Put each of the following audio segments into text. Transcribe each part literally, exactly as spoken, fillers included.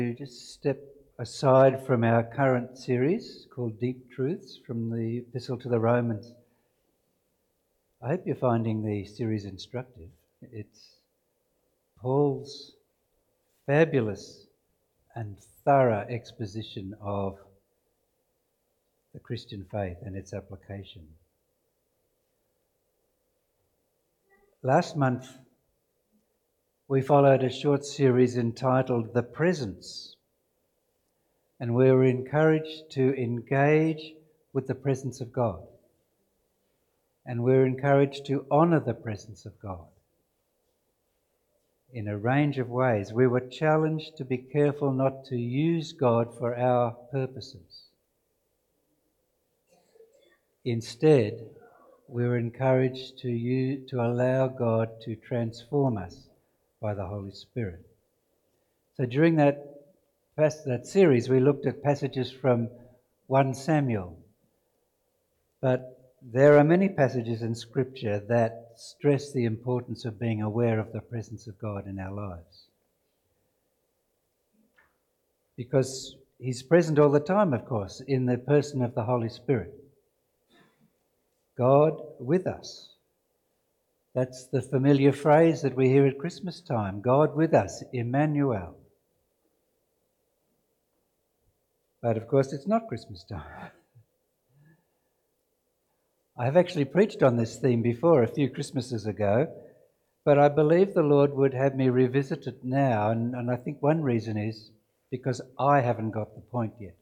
to just step aside from our current series called Deep Truths from the Epistle to the Romans. I hope you're finding the series instructive. It's Paul's fabulous and thorough exposition of the Christian faith and its application. Last month, we followed a short series entitled The Presence, and we were encouraged to engage with the presence of God. And we're encouraged to honour the presence of God in a range of ways. We were challenged to be careful not to use God for our purposes. Instead, we were encouraged to use, to allow God to transform us by the Holy Spirit. So during that, that series, we looked at passages from First Samuel. But there are many passages in Scripture that stress the importance of being aware of the presence of God in our lives. Because He's present all the time, of course, in the person of the Holy Spirit. God with us. That's the familiar phrase that we hear at Christmas time. God with us, Emmanuel. But of course, it's not Christmas time. I've actually preached on this theme before, a few Christmases ago, but I believe the Lord would have me revisit it now, and, and I think one reason is because I haven't got the point yet.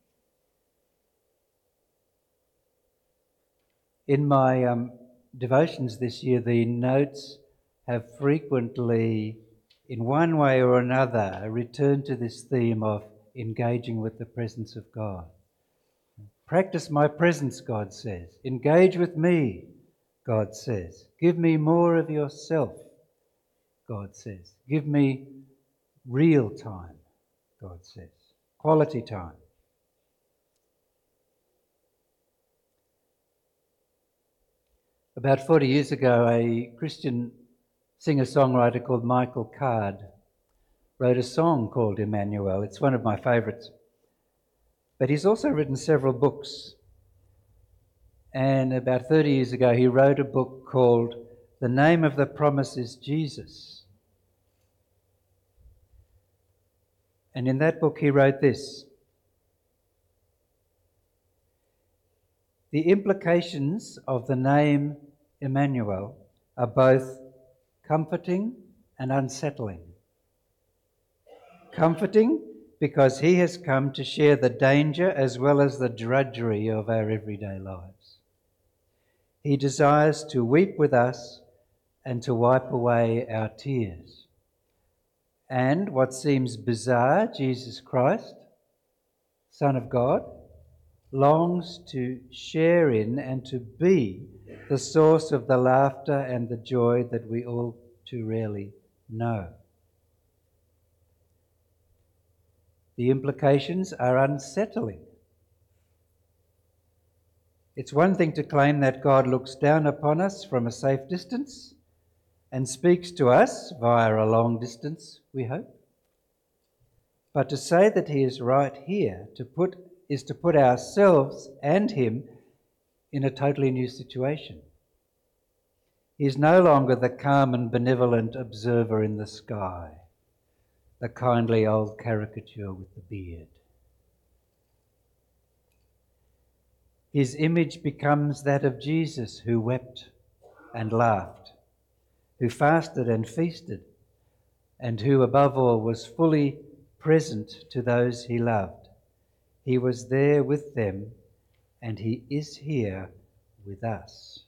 In my um, devotions this year, the notes have frequently, in one way or another, returned to this theme of engaging with the presence of God. Practice my presence, God says. Engage with me, God says. Give me more of yourself, God says. Give me real time, God says. Quality time. About forty years ago, a Christian singer-songwriter called Michael Card wrote a song called Emmanuel. It's one of my favourites. But he's also written several books. And about thirty years ago, he wrote a book called The Name of the Promise is Jesus. And in that book, he wrote this: the implications of the name Emmanuel are both comforting and unsettling. Comforting because he has come to share the danger as well as the drudgery of our everyday lives. He desires to weep with us and to wipe away our tears. And what seems bizarre, Jesus Christ, Son of God, longs to share in and to be the source of the laughter and the joy that we all too rarely know. The implications are unsettling. It's one thing to claim that God looks down upon us from a safe distance and speaks to us via a long distance, we hope. But to say that He is right here to put is to put ourselves and Him in a totally new situation. He is no longer the calm and benevolent observer in the sky, the kindly old caricature with the beard. His image becomes that of Jesus, who wept and laughed, who fasted and feasted, and who above all was fully present to those he loved. He was there with them, and he is here with us.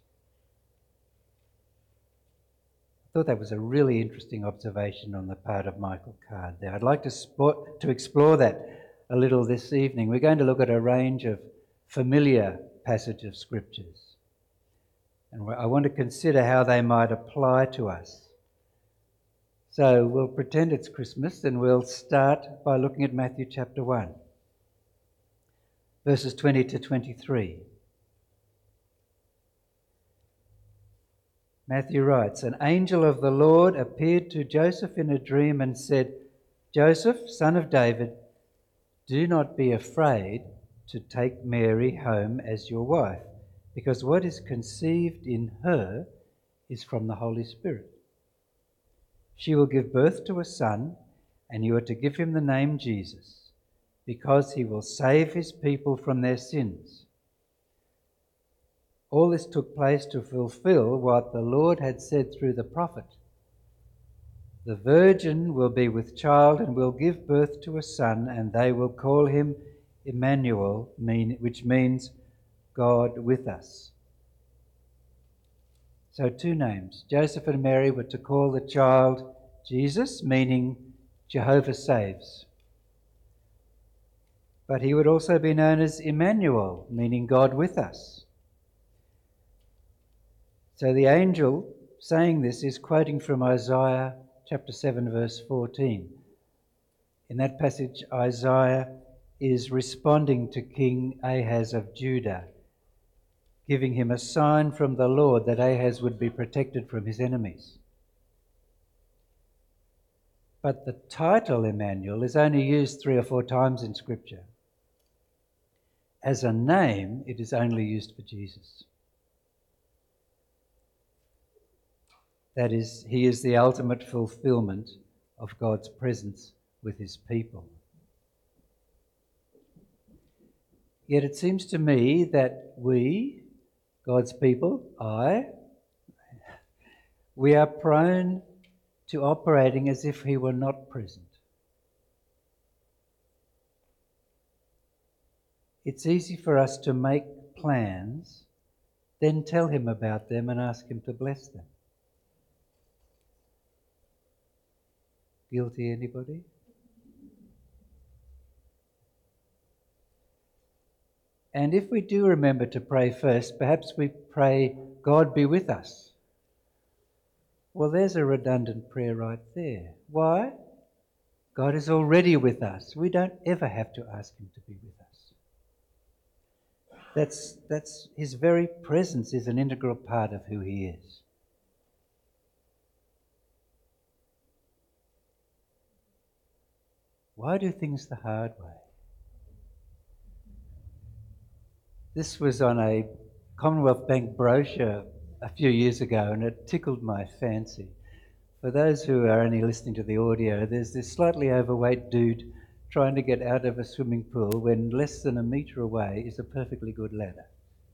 I thought that was a really interesting observation on the part of Michael Card there. I'd like to, sport, to explore that a little this evening. We're going to look at a range of familiar passages of scriptures, and I want to consider how they might apply to us. So we'll pretend it's Christmas, and we'll start by looking at Matthew chapter one, verses twenty to twenty-three. Matthew writes, "An angel of the Lord appeared to Joseph in a dream and said, Joseph, son of David, do not be afraid to take Mary home as your wife, because what is conceived in her is from the Holy Spirit. She will give birth to a son, and you are to give him the name Jesus, because he will save his people from their sins. All this took place to fulfill what the Lord had said through the prophet. The virgin will be with child and will give birth to a son, and they will call him Emmanuel, mean, which means God with us. So two names. Joseph and Mary were to call the child Jesus, meaning Jehovah saves. But he would also be known as Emmanuel, meaning God with us. So the angel saying this is quoting from Isaiah chapter seven, verse fourteen. In that passage, Isaiah is responding to King Ahaz of Judah, giving him a sign from the Lord that Ahaz would be protected from his enemies. But the title Emmanuel is only used three or four times in Scripture. As a name, it is only used for Jesus. That is, he is the ultimate fulfillment of God's presence with his people. Yet it seems to me that we, God's people, I, we are prone to operating as if he were not present. It's easy for us to make plans, then tell him about them and ask him to bless them. Guilty, anybody? And if we do remember to pray first, perhaps we pray, God be with us. Well, there's a redundant prayer right there. Why? God is already with us. We don't ever have to ask him to be with us. That's, that's his very presence is an integral part of who he is. Why do things the hard way? This was on a Commonwealth Bank brochure a few years ago, and it tickled my fancy. For those who are only listening to the audio, there's this slightly overweight dude trying to get out of a swimming pool when less than a metre away is a perfectly good ladder.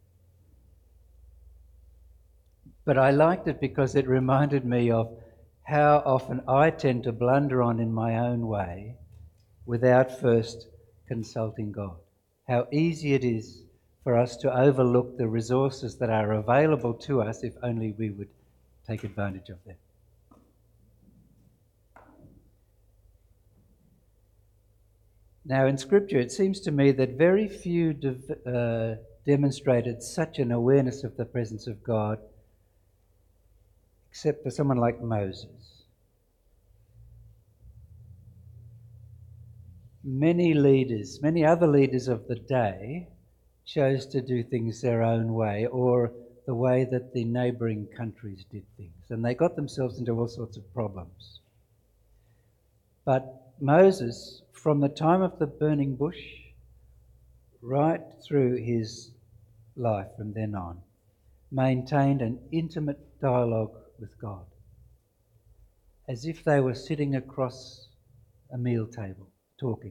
But I liked it because it reminded me of how often I tend to blunder on in my own way without first consulting God. How easy it is for us to overlook the resources that are available to us if only we would take advantage of them. Now, in Scripture, it seems to me that very few de- uh, demonstrated such an awareness of the presence of God, except for someone like Moses. Many leaders, many other leaders of the day, chose to do things their own way, or the way that the neighbouring countries did things, and they got themselves into all sorts of problems. But Moses, from the time of the burning bush right through his life from then on, maintained an intimate dialogue with God, as if they were sitting across a meal table talking.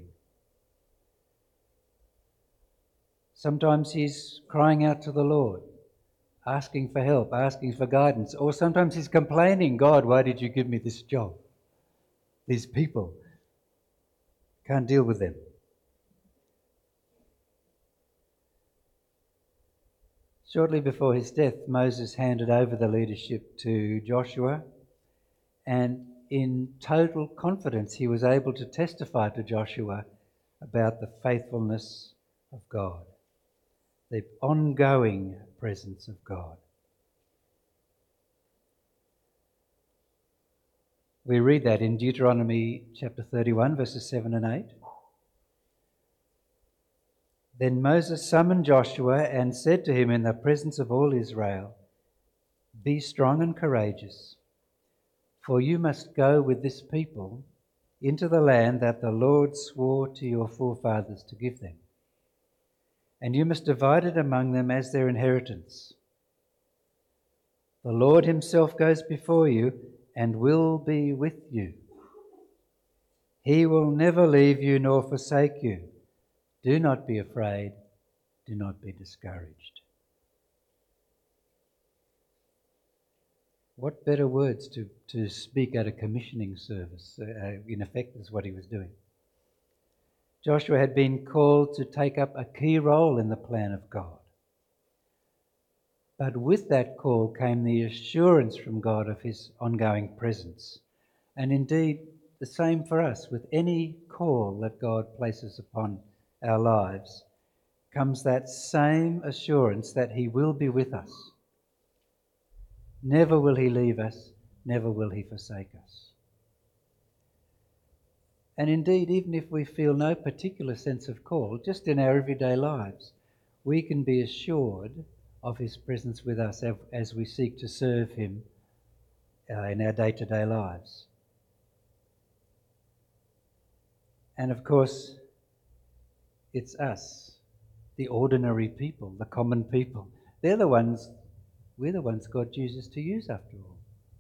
Sometimes he's crying out to the Lord, asking for help, asking for guidance, or sometimes he's complaining, God, why did you give me this job? These people, can't deal with them. Shortly before his death, Moses handed over the leadership to Joshua, and in total confidence he was able to testify to Joshua about the faithfulness of God, the ongoing presence of God. We read that in Deuteronomy chapter thirty-one, verses seven and eight. Then Moses summoned Joshua and said to him in the presence of all Israel, "Be strong and courageous, for you must go with this people into the land that the Lord swore to your forefathers to give them. And you must divide it among them as their inheritance. The Lord himself goes before you and will be with you. He will never leave you nor forsake you. Do not be afraid. Do not be discouraged. What better words to, to speak at a commissioning service, uh, in effect, is what he was doing. Joshua had been called to take up a key role in the plan of God. But with that call came the assurance from God of his ongoing presence. And indeed, the same for us. With any call that God places upon our lives comes that same assurance that he will be with us. Never will he leave us, never will he forsake us. And indeed, even if we feel no particular sense of call, just in our everyday lives, we can be assured of his presence with us as we seek to serve him uh, in our day-to-day lives. And of course, it's us, the ordinary people, the common people. They're the ones, we're the ones God chooses to use after all.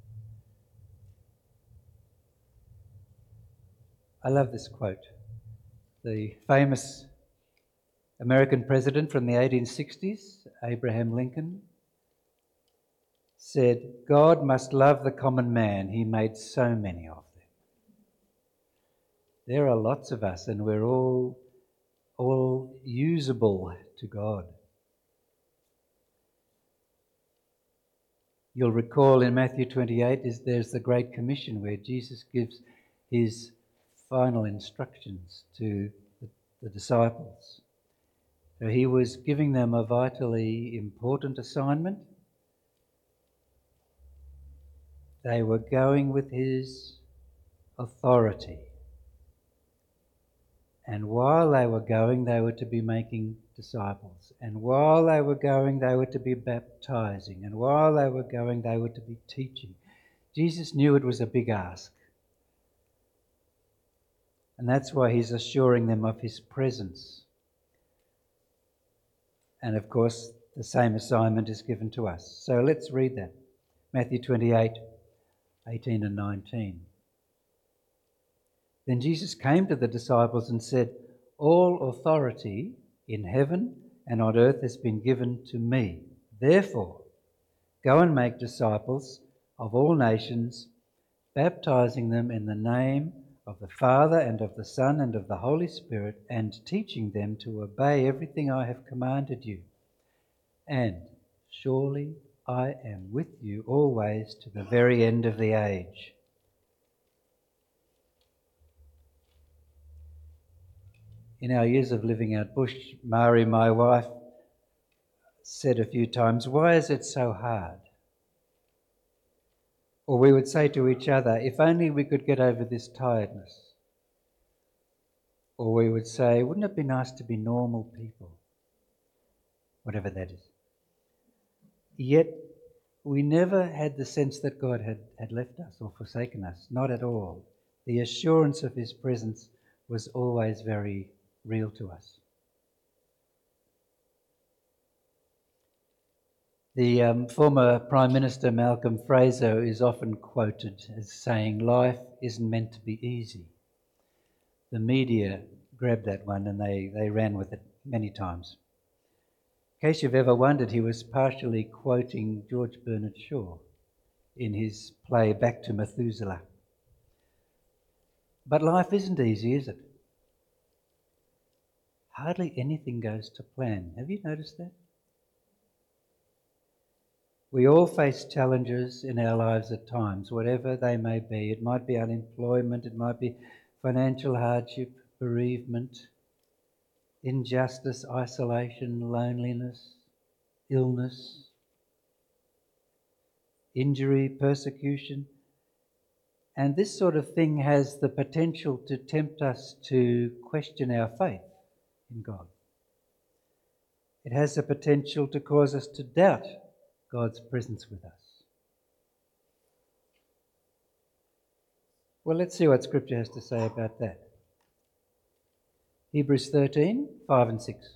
I love this quote. The famous American president from the eighteen sixties, Abraham Lincoln, said, "God must love the common man. He made so many of them." There are lots of us, and we're all, all usable to God. You'll recall in Matthew twenty-eight, is there's the Great Commission where Jesus gives his final instructions to the, the disciples. So he was giving them a vitally important assignment. They were going with his authority. And while they were going, they were to be making disciples. And while they were going, they were to be baptizing. And while they were going, they were to be teaching. Jesus knew it was a big ask. And that's why he's assuring them of his presence. And of course, the same assignment is given to us. So let's read that. Matthew twenty-eight, eighteen and nineteen. Then Jesus came to the disciples and said, "All authority in heaven and on earth has been given to me. Therefore, go and make disciples of all nations, baptizing them in the name of the Father and of the Son and of the Holy Spirit, and teaching them to obey everything I have commanded you. And surely I am with you always to the very end of the age." In our years of living out bush, Mari, my wife, said a few times, "Why is it so hard?" Or we would say to each other, "If only we could get over this tiredness." Or we would say, "Wouldn't it be nice to be normal people?" Whatever that is. Yet we never had the sense that God had, had left us or forsaken us. Not at all. The assurance of his presence was always very real to us. The um, former Prime Minister Malcolm Fraser is often quoted as saying, "Life isn't meant to be easy." The media grabbed that one and they, they ran with it many times. In case you've ever wondered, he was partially quoting George Bernard Shaw in his play Back to Methuselah. But life isn't easy, is it? Hardly anything goes to plan. Have you noticed that? We all face challenges in our lives at times, whatever they may be. It might be unemployment, it might be financial hardship, bereavement, injustice, isolation, loneliness, illness, injury, persecution. And this sort of thing has the potential to tempt us to question our faith in God. It has the potential to cause us to doubt God's presence with us. Well, let's see what Scripture has to say about that. Hebrews thirteen, five and six.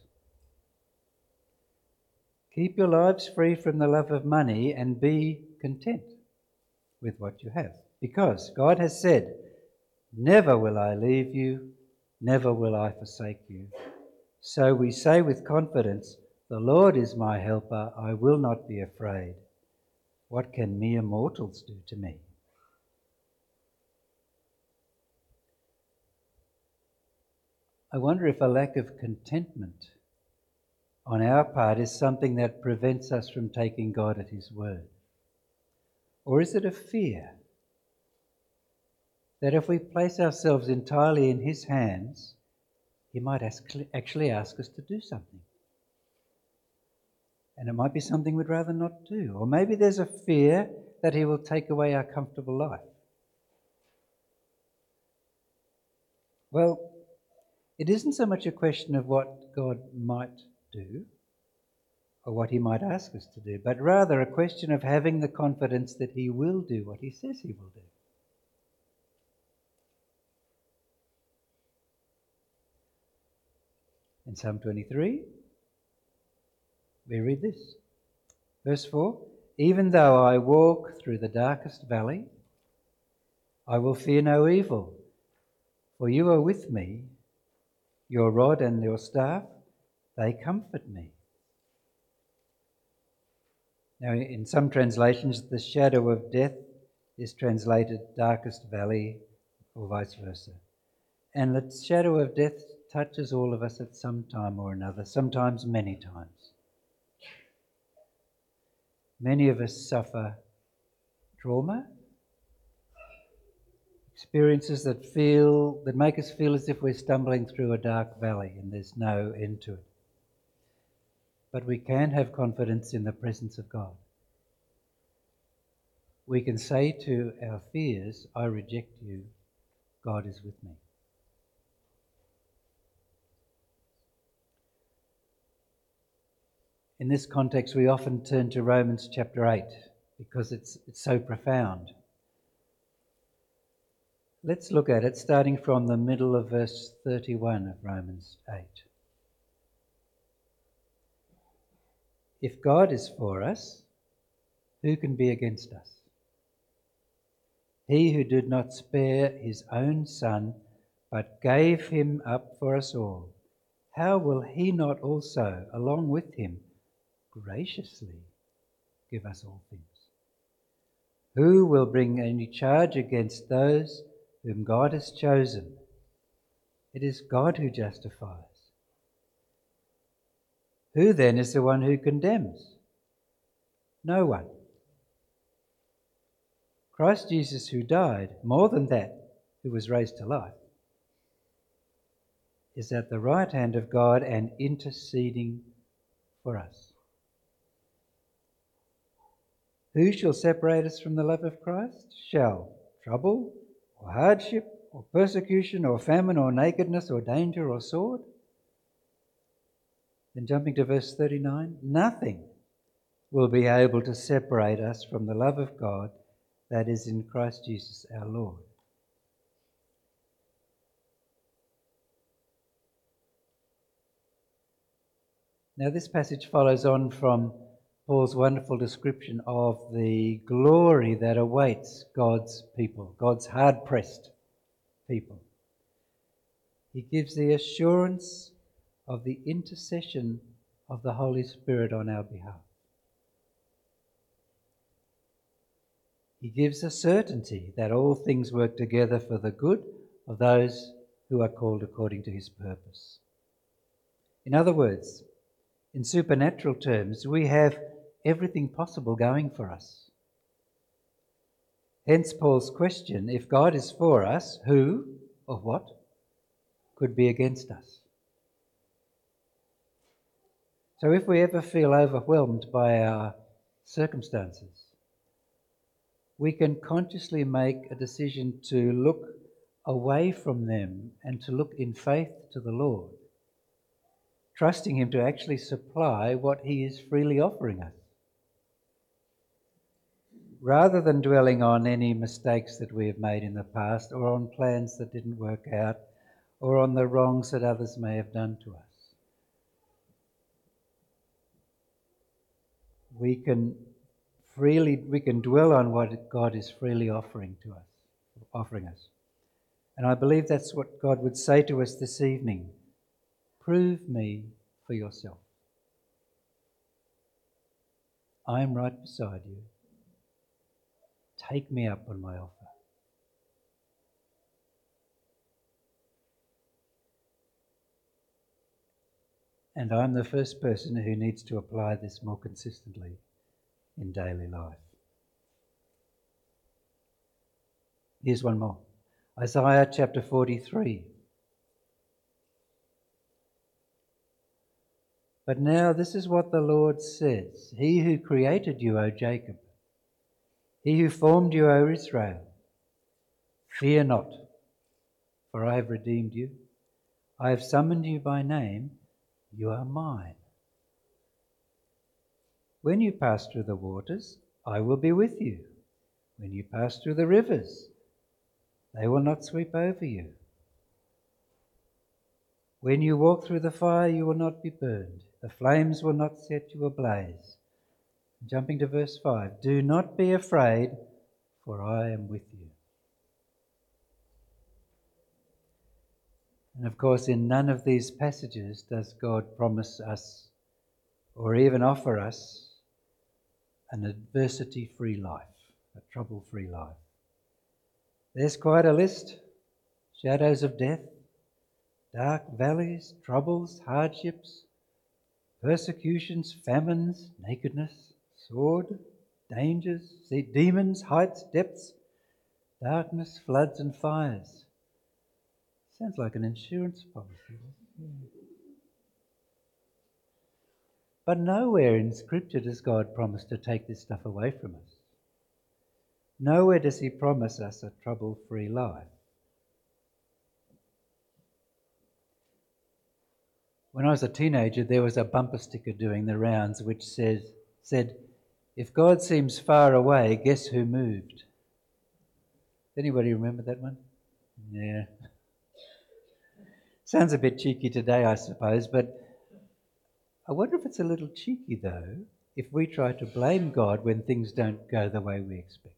Keep your lives free from the love of money and be content with what you have. Because God has said, never will I leave you, never will I forsake you. So we say with confidence, the Lord is my helper, I will not be afraid. What can mere mortals do to me? I wonder if a lack of contentment on our part is something that prevents us from taking God at his word. Or is it a fear that if we place ourselves entirely in his hands, he might ask, actually ask us to do something? And it might be something we'd rather not do. Or maybe there's a fear that he will take away our comfortable life. Well, it isn't so much a question of what God might do or what he might ask us to do, but rather a question of having the confidence that he will do what he says he will do. In Psalm twenty-three, we read this. Verse four, even though I walk through the darkest valley, I will fear no evil, for you are with me. Your rod and your staff, they comfort me. Now, in some translations, the shadow of death is translated darkest valley, or vice versa. And the shadow of death touches all of us at some time or another, sometimes many times. Many of us suffer trauma, experiences that feel that make us feel as if we're stumbling through a dark valley and there's no end to it. But we can have confidence in the presence of God. We can say to our fears, I reject you, God is with me. In this context, we often turn to Romans chapter eight because it's, it's so profound. Let's look at it starting from the middle of verse thirty-one of Romans eight. If God is for us, who can be against us? He who did not spare his own son, but gave him up for us all, how will he not also, along with him, graciously give us all things? Who will bring any charge against those whom God has chosen? It is God who justifies. Who then is the one who condemns? No one. Christ Jesus, who died, more than that, who was raised to life, is at the right hand of God and interceding for us. Who shall separate us from the love of Christ? Shall trouble, or hardship, or persecution, or famine, or nakedness, or danger, or sword? Then jumping to verse thirty-nine, nothing will be able to separate us from the love of God that is in Christ Jesus our Lord. Now this passage follows on from Paul's wonderful description of the glory that awaits God's people, God's hard-pressed people. He gives the assurance of the intercession of the Holy Spirit on our behalf. He gives a certainty that all things work together for the good of those who are called according to his purpose. In other words, in supernatural terms, we have everything possible going for us. Hence Paul's question, if God is for us, who or what could be against us? So if we ever feel overwhelmed by our circumstances, we can consciously make a decision to look away from them and to look in faith to the Lord, trusting him to actually supply what he is freely offering us. rather than dwelling on any mistakes that we have made in the past, or on plans that didn't work out, or on the wrongs that others may have done to us, we can freely we can dwell on what God is freely offering to us, offering us. And I believe that's what God would say to us this evening. Prove me for yourself. I am right beside you. Take me up on my offer. And I'm the first person who needs to apply this more consistently in daily life. Here's one more. Isaiah chapter forty-three. But now this is what the Lord says. He who created you, O Jacob, he who formed you, O Israel, fear not, for I have redeemed you. I have summoned you by name. You are mine. When you pass through the waters, I will be with you. When you pass through the rivers, they will not sweep over you. When you walk through the fire, you will not be burned. The flames will not set you ablaze. Jumping to verse five. Do not be afraid, for I am with you. And of course, in none of these passages does God promise us or even offer us an adversity-free life, a trouble-free life. There's quite a list. Shadows of death, dark valleys, troubles, hardships, persecutions, famines, nakedness, sword, dangers, demons, heights, depths, darkness, floods and fires. Sounds like an insurance policy. But nowhere in Scripture does God promise to take this stuff away from us. Nowhere does he promise us a trouble-free life. When I was a teenager, there was a bumper sticker doing the rounds which says, said, if God seems far away, guess who moved? Anybody remember that one? Yeah. Sounds a bit cheeky today, I suppose, but I wonder if it's a little cheeky, though, if we try to blame God when things don't go the way we expect.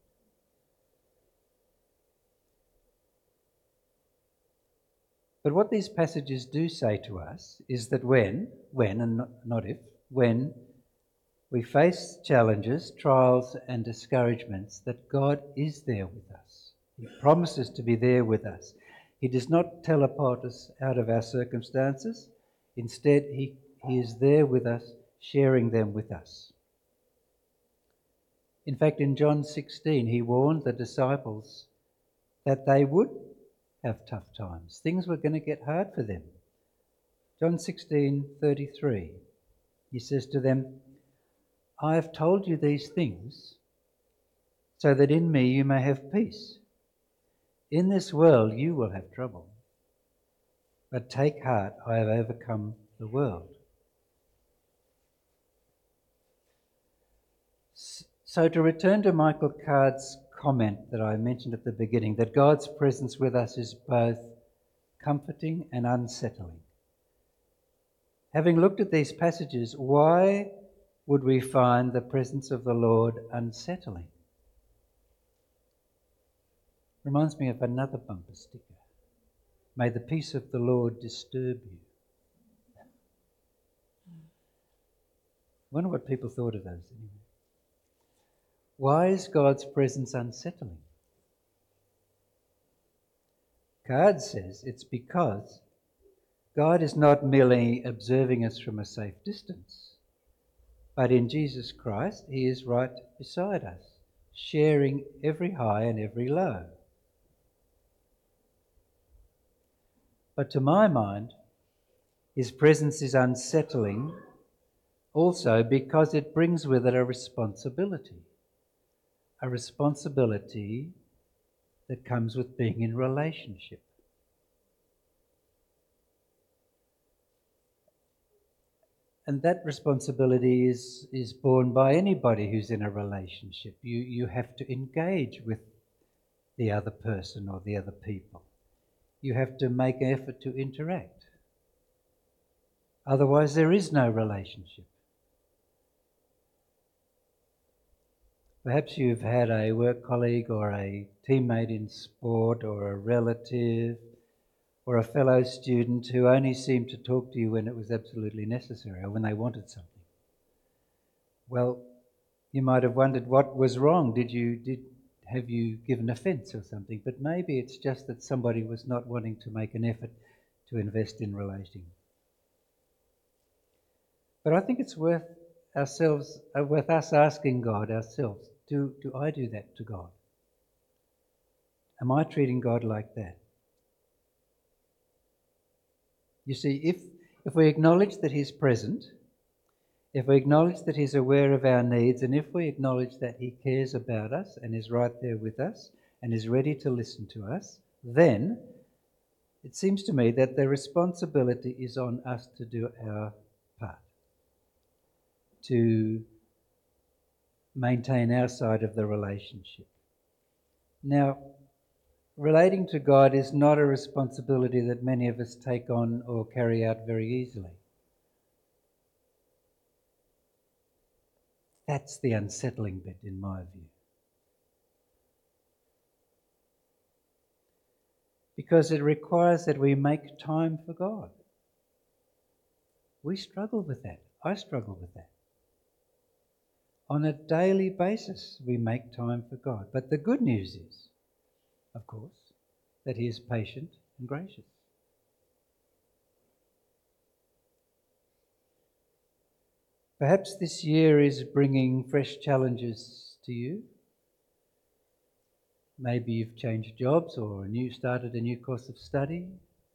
But what these passages do say to us is that when, when and not, not if, when we face challenges, trials and discouragements, that God is there with us. He promises to be there with us. He does not teleport us out of our circumstances. Instead, he, he is there with us, sharing them with us. In fact, in John sixteen, he warned the disciples that they would have tough times. Things were going to get hard for them. John sixteen thirty-three, he says to them, I have told you these things so that in me you may have peace. In this world you will have trouble, but take heart, I have overcome the world. So to return to Michael Card's comment that I mentioned at the beginning, that God's presence with us is both comforting and unsettling. Having looked at these passages, why would we find the presence of the Lord unsettling? Reminds me of another bumper sticker. May the peace of the Lord disturb you. I wonder what people thought of those anyway. Why is God's presence unsettling? Card says it's because God is not merely observing us from a safe distance, but in Jesus Christ, he is right beside us, sharing every high and every low. But to my mind, his presence is unsettling also because it brings with it a responsibility. A responsibility that comes with being in relationship. And that responsibility is, is borne by anybody who's in a relationship. You, you have to engage with the other person or the other people. You have to make an effort to interact. Otherwise, there is no relationship. Perhaps you've had a work colleague or a teammate in sport or a relative or a fellow student who only seemed to talk to you when it was absolutely necessary or when they wanted something. Well, you might have wondered what was wrong. Did you did have you given offence or something? But maybe it's just that somebody was not wanting to make an effort to invest in relating. But I think it's worth ourselves, uh, worth us asking God ourselves, do, do I do that to God? Am I treating God like that? You see, if, if we acknowledge that He's present, if we acknowledge that He's aware of our needs, and if we acknowledge that He cares about us and is right there with us and is ready to listen to us, then it seems to me that the responsibility is on us to do our part, to maintain our side of the relationship. Now, relating to God is not a responsibility that many of us take on or carry out very easily. That's the unsettling bit, in my view. Because it requires that we make time for God. We struggle with that. I struggle with that. On a daily basis, we make time for God. But the good news is, of course, that He is patient and gracious. Perhaps this year is bringing fresh challenges to you. Maybe you've changed jobs or you started a new course of study.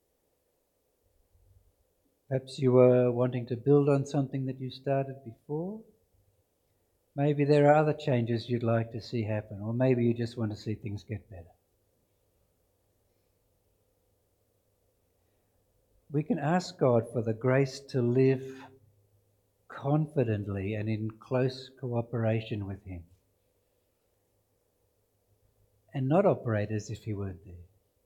Perhaps you were wanting to build on something that you started before. Maybe there are other changes you'd like to see happen, or maybe you just want to see things get better. We can ask God for the grace to live confidently and in close cooperation with Him, and not operate as if He weren't there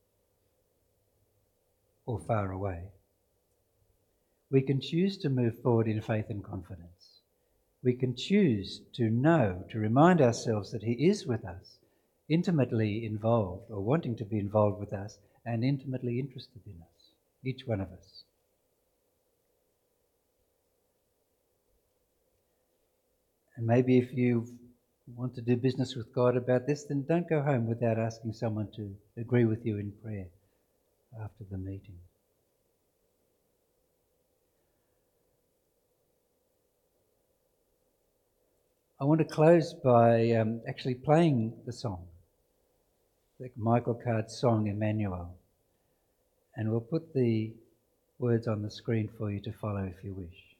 or far away. We can choose to move forward in faith and confidence. We can choose to know, to remind ourselves that He is with us, intimately involved or wanting to be involved with us and intimately interested in us, each one of us. And maybe if you want to do business with God about this, then don't go home without asking someone to agree with you in prayer after the meeting. I want to close by um, actually playing the song, the Michael Card's song, Emmanuel. And we'll put the words on the screen for you to follow if you wish.